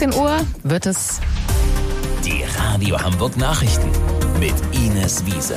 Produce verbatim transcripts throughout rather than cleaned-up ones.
sechzehn Uhr wird es die Radio Hamburg Nachrichten mit Ines Wiese.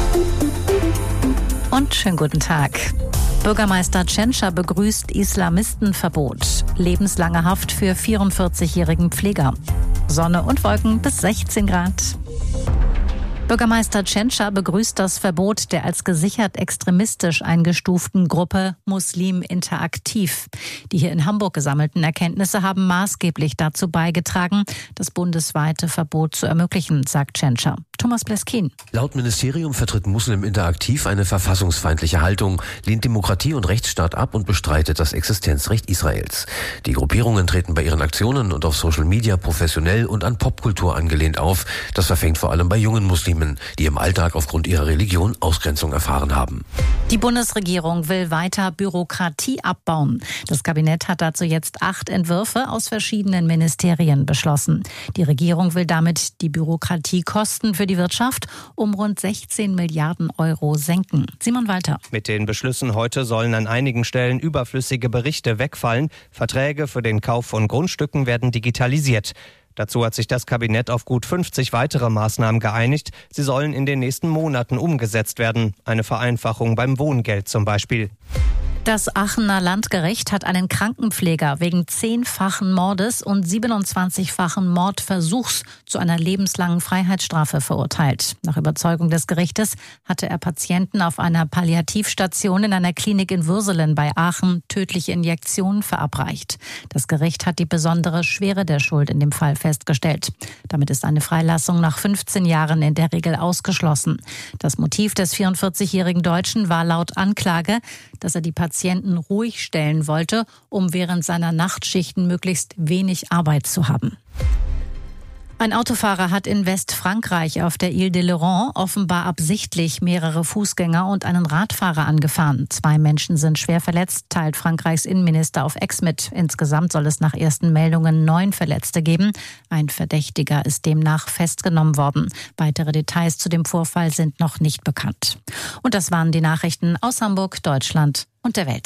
Und schönen guten Tag. Bürgermeister Tschentscher begrüßt Islamistenverbot. Lebenslange Haft für vierundvierzigjährigen Pfleger. Sonne und Wolken bis sechzehn Grad. Bürgermeister Tschentscher begrüßt das Verbot der als gesichert extremistisch eingestuften Gruppe Muslim Interaktiv. Die hier in Hamburg gesammelten Erkenntnisse haben maßgeblich dazu beigetragen, das bundesweite Verbot zu ermöglichen, sagt Tschentscher. Thomas Bleskin. Laut Ministerium vertritt Muslim Interaktiv eine verfassungsfeindliche Haltung, lehnt Demokratie und Rechtsstaat ab und bestreitet das Existenzrecht Israels. Die Gruppierungen treten bei ihren Aktionen und auf Social Media professionell und an Popkultur angelehnt auf. Das verfängt vor allem bei jungen Muslimen, die im Alltag aufgrund ihrer Religion Ausgrenzung erfahren haben. Die Bundesregierung will weiter Bürokratie abbauen. Das Kabinett hat dazu jetzt acht Entwürfe aus verschiedenen Ministerien beschlossen. Die Regierung will damit die Bürokratiekosten für die Wirtschaft um rund sechzehn Milliarden Euro senken. Simon Walter. Mit den Beschlüssen heute sollen an einigen Stellen überflüssige Berichte wegfallen. Verträge für den Kauf von Grundstücken werden digitalisiert. Dazu hat sich das Kabinett auf gut fünfzig weitere Maßnahmen geeinigt. Sie sollen in den nächsten Monaten umgesetzt werden. Eine Vereinfachung beim Wohngeld zum Beispiel. Das Aachener Landgericht hat einen Krankenpfleger wegen zehnfachen Mordes und siebenundzwanzigfachen Mordversuchs zu einer lebenslangen Freiheitsstrafe verurteilt. Nach Überzeugung des Gerichtes hatte er Patienten auf einer Palliativstation in einer Klinik in Würselen bei Aachen tödliche Injektionen verabreicht. Das Gericht hat die besondere Schwere der Schuld in dem Fall festgestellt. Damit ist eine Freilassung nach fünfzehn Jahren in der Regel ausgeschlossen. Das Motiv des vierundvierzigjährigen Deutschen war laut Anklage, dass er die Patienten Patienten ruhig stellen wollte, um während seiner Nachtschichten möglichst wenig Arbeit zu haben. Ein Autofahrer hat in Westfrankreich auf der Ile de Léron offenbar absichtlich mehrere Fußgänger und einen Radfahrer angefahren. Zwei Menschen sind schwer verletzt, teilt Frankreichs Innenminister auf X mit. Insgesamt soll es nach ersten Meldungen neun Verletzte geben. Ein Verdächtiger ist demnach festgenommen worden. Weitere Details zu dem Vorfall sind noch nicht bekannt. Und das waren die Nachrichten aus Hamburg, Deutschland und der Welt.